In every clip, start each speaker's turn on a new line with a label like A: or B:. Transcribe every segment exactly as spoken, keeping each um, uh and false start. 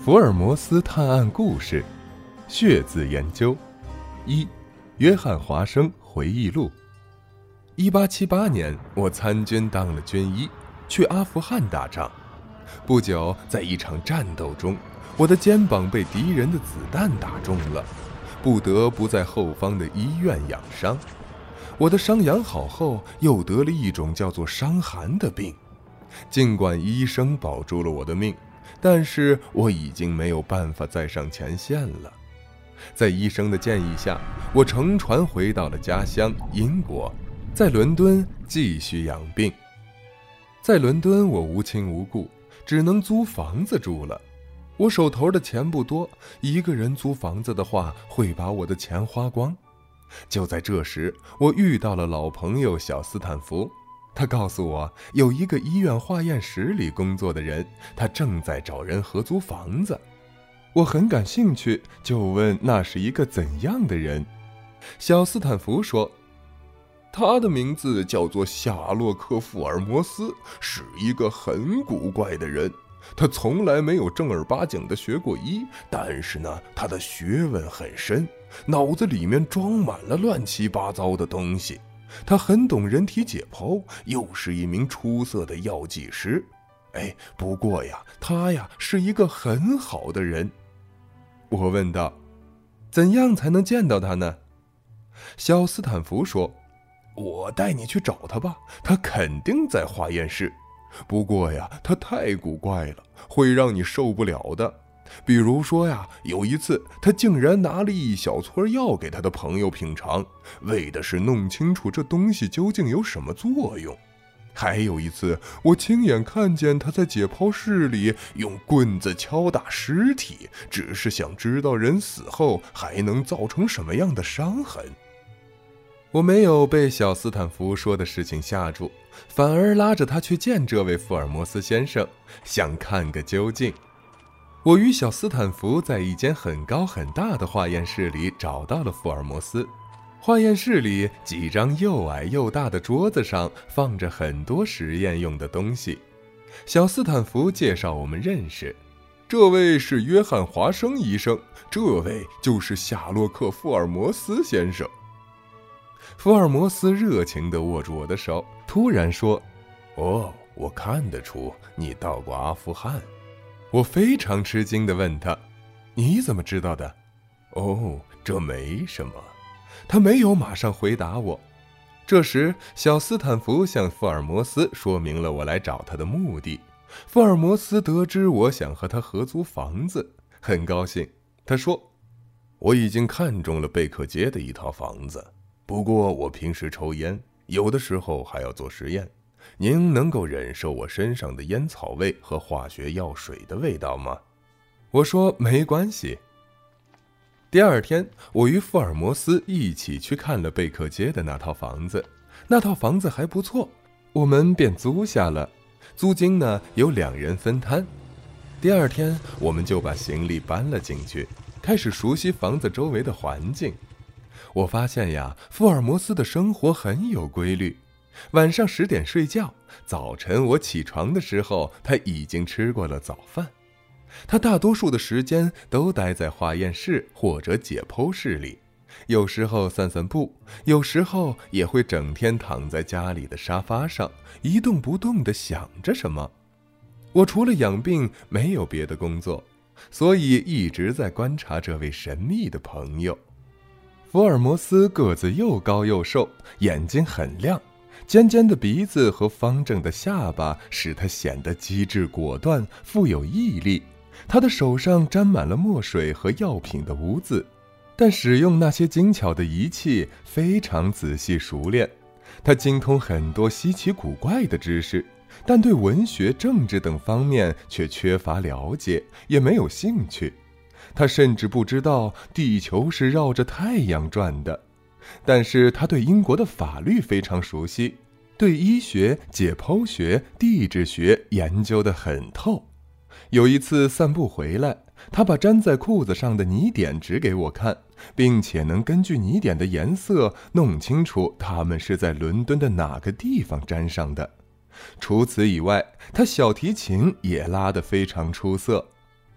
A: 福尔摩斯探案故事，血字研究。一、约翰华生回忆录。一八七八年，我参军当了军医，去阿富汗打仗。不久，在一场战斗中，我的肩膀被敌人的子弹打中了，不得不在后方的医院养伤。我的伤养好后，又得了一种叫做伤寒的病。尽管医生保住了我的命，但是我已经没有办法再上前线了。在医生的建议下，我乘船回到了家乡英国，在伦敦继续养病。在伦敦，我无亲无故，只能租房子住了。我手头的钱不多，一个人租房子的话，会把我的钱花光。就在这时，我遇到了老朋友小斯坦福。他告诉我，有一个医院化验室里工作的人，他正在找人合租房子。我很感兴趣，就问那是一个怎样的人。小斯坦福说，他的名字叫做夏洛克·福尔摩斯，是一个很古怪的人。他从来没有正儿八经的学过医，但是呢，他的学问很深，脑子里面装满了乱七八糟的东西。他很懂人体解剖，又是一名出色的药剂师。哎，不过呀，他呀是一个很好的人。我问道，怎样才能见到他呢？小斯坦福说，我带你去找他吧，他肯定在化验室。不过呀，他太古怪了，会让你受不了的。比如说呀，有一次他竟然拿了一小撮药给他的朋友品尝，为的是弄清楚这东西究竟有什么作用。还有一次，我亲眼看见他在解剖室里用棍子敲打尸体，只是想知道人死后还能造成什么样的伤痕。我没有被小斯坦福说的事情吓住，反而拉着他去见这位福尔摩斯先生，想看个究竟。我与小斯坦福在一间很高很大的化验室里找到了福尔摩斯。化验室里几张又矮又大的桌子上放着很多实验用的东西。小斯坦福介绍我们认识，这位是约翰华生医生，这位就是夏洛克·福尔摩斯先生。福尔摩斯热情地握住我的手，突然说，哦，我看得出你到过阿富汗。我非常吃惊地问他，你怎么知道的？哦，这没什么。他没有马上回答我。这时，小斯坦福向福尔摩斯说明了我来找他的目的。福尔摩斯得知我想和他合租房子，很高兴。他说，我已经看中了贝克街的一套房子，不过我平时抽烟，有的时候还要做实验。您能够忍受我身上的烟草味和化学药水的味道吗？我说没关系。第二天，我与福尔摩斯一起去看了贝克街的那套房子，那套房子还不错，我们便租下了。租金呢，由两人分摊。第二天，我们就把行李搬了进去，开始熟悉房子周围的环境。我发现呀，福尔摩斯的生活很有规律。晚上十点睡觉，早晨我起床的时候，他已经吃过了早饭。他大多数的时间都待在化验室或者解剖室里，有时候散散步，有时候也会整天躺在家里的沙发上，一动不动地想着什么。我除了养病，没有别的工作，所以一直在观察这位神秘的朋友。福尔摩斯个子又高又瘦，眼睛很亮，尖尖的鼻子和方正的下巴使他显得机智果断，富有毅力。他的手上沾满了墨水和药品的污渍，但使用那些精巧的仪器非常仔细熟练。他精通很多稀奇古怪的知识，但对文学、政治等方面却缺乏了解，也没有兴趣。他甚至不知道地球是绕着太阳转的。但是他对英国的法律非常熟悉，对医学、解剖学、地质学研究得很透。有一次散步回来，他把粘在裤子上的泥点指给我看，并且能根据泥点的颜色弄清楚它们是在伦敦的哪个地方粘上的。除此以外，他小提琴也拉得非常出色。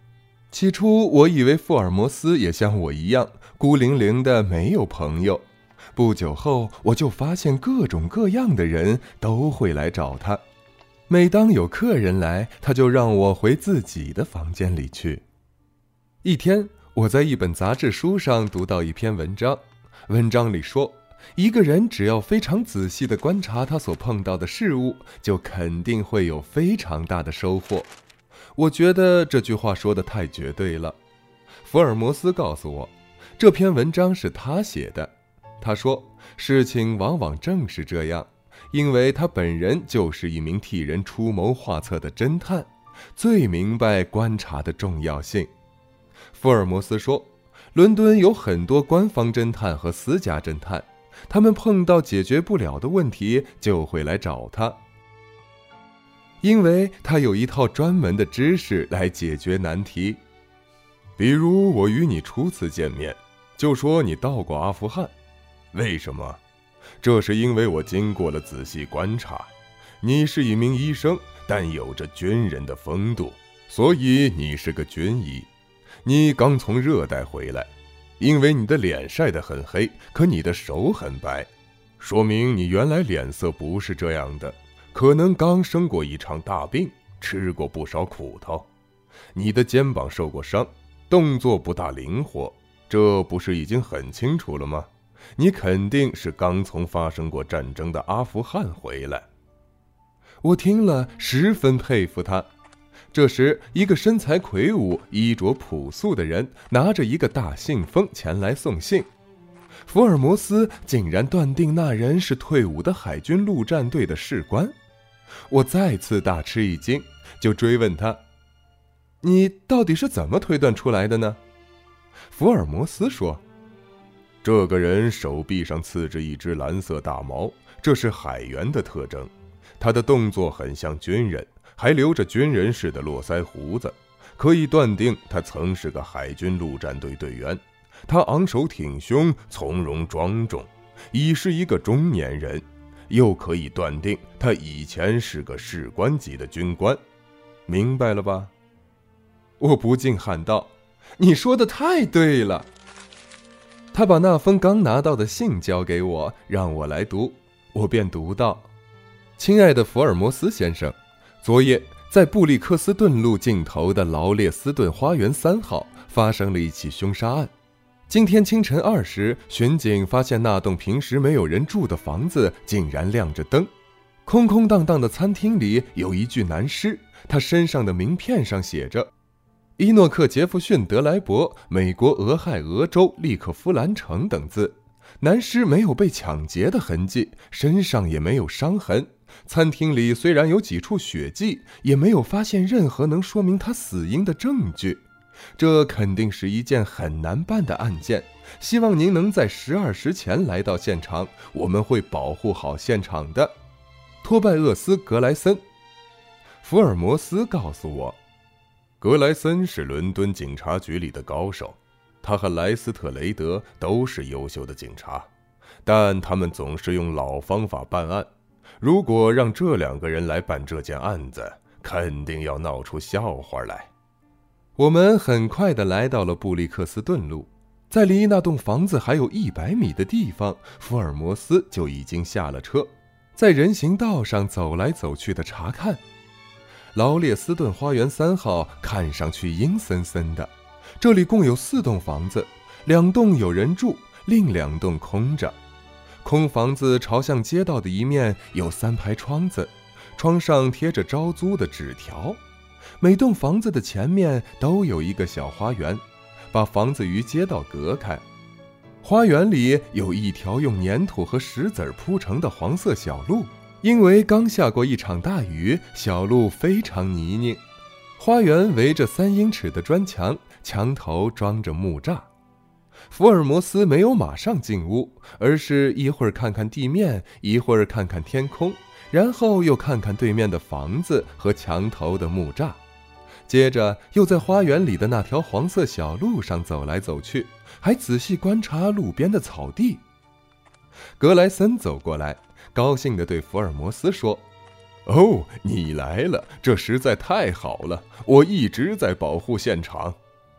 A: 起初我以为福尔摩斯也像我一样孤零零的没有朋友，不久后我就发现各种各样的人都会来找他。每当有客人来，他就让我回自己的房间里去。一天，我在一本杂志书上读到一篇文章，文章里说，一个人只要非常仔细地观察他所碰到的事物，就肯定会有非常大的收获。我觉得这句话说得太绝对了。福尔摩斯告诉我，这篇文章是他写的。他说，事情往往正是这样，因为他本人就是一名替人出谋划策的侦探，最明白观察的重要性。福尔摩斯说，伦敦有很多官方侦探和私家侦探，他们碰到解决不了的问题就会来找他，因为他有一套专门的知识来解决难题。比如我与你初次见面，就说你到过阿富汗，为什么？这是因为我经过了仔细观察，你是一名医生，但有着军人的风度，所以你是个军医。你刚从热带回来，因为你的脸晒得很黑，可你的手很白，说明你原来脸色不是这样的，可能刚生过一场大病，吃过不少苦头。你的肩膀受过伤，动作不大灵活，这不是已经很清楚了吗？你肯定是刚从发生过战争的阿富汗回来。我听了十分佩服他。这时，一个身材魁梧、衣着朴素的人拿着一个大信封前来送信。福尔摩斯竟然断定那人是退伍的海军陆战队的士官。我再次大吃一惊，就追问他，你到底是怎么推断出来的呢？福尔摩斯说，这个人手臂上刺着一只蓝色大毛，这是海员的特征。他的动作很像军人，还留着军人似的络腮胡子，可以断定他曾是个海军陆战队队员。他昂首挺胸，从容庄重，已是一个中年人，又可以断定他以前是个士官级的军官。明白了吧？我不禁喊道，你说的太对了。他把那封刚拿到的信交给我，让我来读。我便读道，亲爱的福尔摩斯先生，昨夜在布利克斯顿路尽头的劳列斯顿花园三号发生了一起凶杀案。今天清晨二时，巡警发现那栋平时没有人住的房子竟然亮着灯。空空荡荡的餐厅里有一具男尸，他身上的名片上写着伊诺克·杰弗逊·德莱伯，美国俄亥俄州利克夫兰城等字。男尸没有被抢劫的痕迹，身上也没有伤痕。餐厅里虽然有几处血迹，也没有发现任何能说明他死因的证据。这肯定是一件很难办的案件，希望您能在十二时前来到现场，我们会保护好现场的。托拜厄斯·格莱森。福尔摩斯告诉我，格莱森是伦敦警察局里的高手，他和莱斯特雷德都是优秀的警察，但他们总是用老方法办案。如果让这两个人来办这件案子，肯定要闹出笑话来。我们很快地来到了布利克斯顿路，在离那栋房子还有一百米的地方，福尔摩斯就已经下了车，在人行道上走来走去的查看。劳列斯顿花园三号看上去阴森森的，这里共有四栋房子，两栋有人住，另两栋空着。空房子朝向街道的一面有三排窗子，窗上贴着招租的纸条。每栋房子的前面都有一个小花园，把房子与街道隔开。花园里有一条用粘土和石子铺成的黄色小路，因为刚下过一场大雨，小路非常泥泞。花园围着三英尺的砖墙，墙头装着木栅。福尔摩斯没有马上进屋，而是一会儿看看地面，一会儿看看天空，然后又看看对面的房子和墙头的木栅，接着又在花园里的那条黄色小路上走来走去，还仔细观察路边的草地。格莱森走过来，高兴地对福尔摩斯说，哦，你来了，这实在太好了，我一直在保护现场。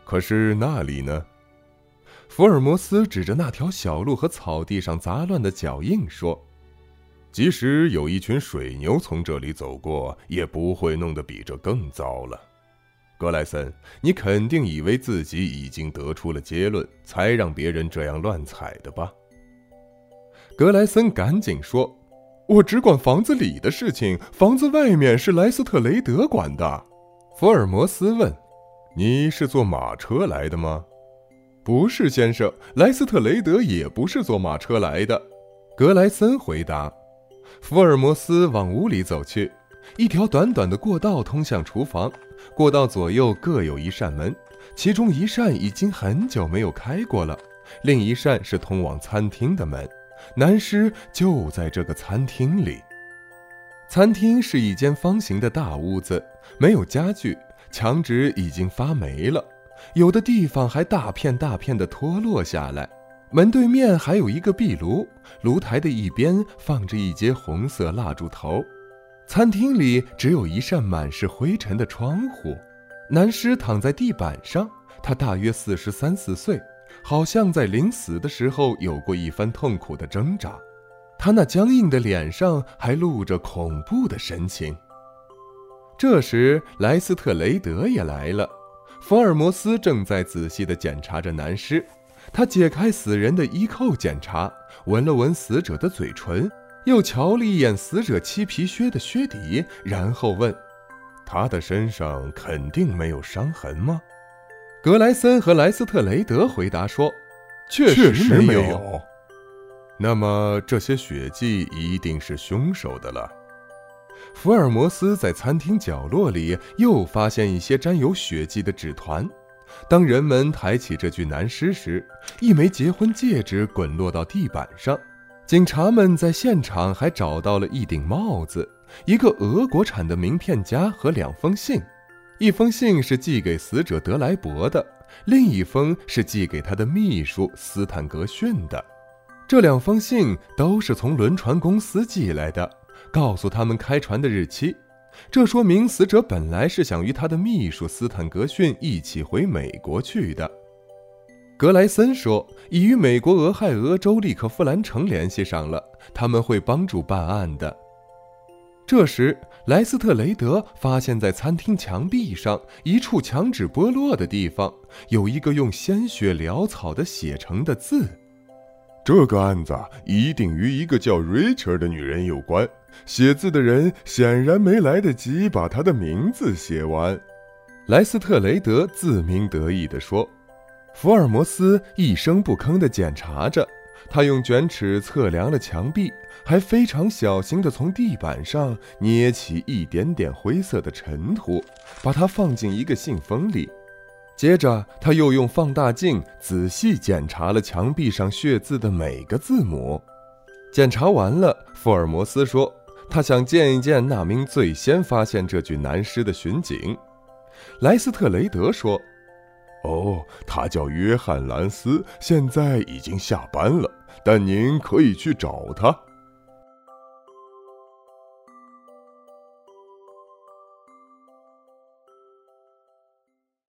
A: 可是那里呢？福尔摩斯指着那条小路和草地上杂乱的脚印说：即使有一群水牛从这里走过，也不会弄得比这更糟了。格莱森，你肯定以为自己已经得出了结论，才让别人这样乱猜的吧？格莱森赶紧说：我只管房子里的事情，房子外面是莱斯特雷德管的。福尔摩斯问：你是坐马车来的吗？不是，先生，莱斯特雷德也不是坐马车来的。格莱森回答。福尔摩斯往屋里走去，一条短短的过道通向厨房，过道左右各有一扇门，其中一扇已经很久没有开过了，另一扇是通往餐厅的门，男尸就在这个餐厅里。餐厅是一间方形的大屋子，没有家具，墙纸已经发霉了，有的地方还大片大片地脱落下来。门对面还有一个壁炉，炉台的一边放着一节红色蜡烛头。餐厅里只有一扇满是灰尘的窗户。男尸躺在地板上，他大约四十三四岁，好像在临死的时候有过一番痛苦的挣扎。他那僵硬的脸上还露着恐怖的神情。这时莱斯特雷德也来了，福尔摩斯正在仔细地检查着男尸。他解开死人的衣扣检查，闻了闻死者的嘴唇，又瞧了一眼死者漆皮靴的靴底，然后问：他的身上肯定没有伤痕吗？格莱森和莱斯特雷德回答说：确实没有。没有。那么这些血迹一定是凶手的了。福尔摩斯在餐厅角落里又发现一些沾有血迹的纸团。当人们抬起这具男尸时，一枚结婚戒指滚落到地板上。警察们在现场还找到了一顶帽子，一个俄国产的名片夹和两封信。一封信是寄给死者德莱伯的，另一封是寄给他的秘书斯坦格逊的。这两封信都是从轮船公司寄来的，告诉他们开船的日期。这说明死者本来是想与他的秘书斯坦格逊一起回美国去的。格莱森说，已与美国俄亥俄州利克夫兰城联系上了，他们会帮助办案的。这时莱斯特雷德发现在餐厅墙壁上一处墙纸剥落的地方，有一个用鲜血潦草地写成的字。这个案子一定与一个叫 Rachel 的女人有关，写字的人显然没来得及把她的名字写完。莱斯特雷德自鸣得意地说。福尔摩斯一声不吭地检查着，他用卷尺测量了墙壁，还非常小心地从地板上捏起一点点灰色的尘土，把它放进一个信封里。接着他又用放大镜仔细检查了墙壁上血字的每个字母。检查完了，福尔摩斯说，他想见一见那名最先发现这具男尸的巡警。莱斯特雷德说，哦，他叫约翰·兰斯，现在已经下班了，但您可以去找他。